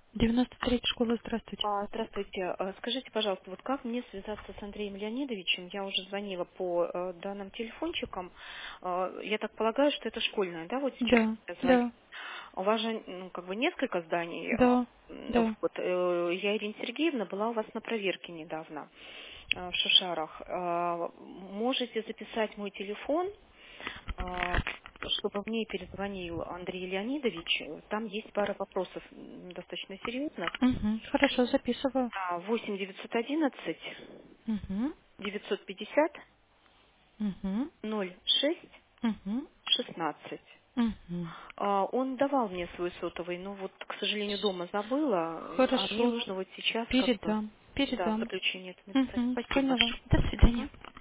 93 школа, здравствуйте. Здравствуйте. Скажите, пожалуйста, вот как мне связаться с Андреем Леонидовичем? Я уже звонила по данным телефончикам. Я так полагаю, что это школьная, да, вот сейчас Да, я звоню. да, У вас же как бы несколько зданий. да, да. Вот, я, Ирина Сергеевна, была у вас на проверке недавно в Шушарах. Можете записать мой телефон, а, чтобы мне перезвонил Андрей Леонидович. Там есть пара вопросов достаточно серьезных. Угу. Хорошо, записываю. 8 911 Угу, 950 угу, 06 угу, 16. угу. Он давал мне свой сотовый, но вот, к сожалению, дома забыла, а мне Хорошо, нужно вот сейчас как бы, передам, да, передам. подключение это написать. Угу, Спасибо поняла. большое. До Мгм. свидания.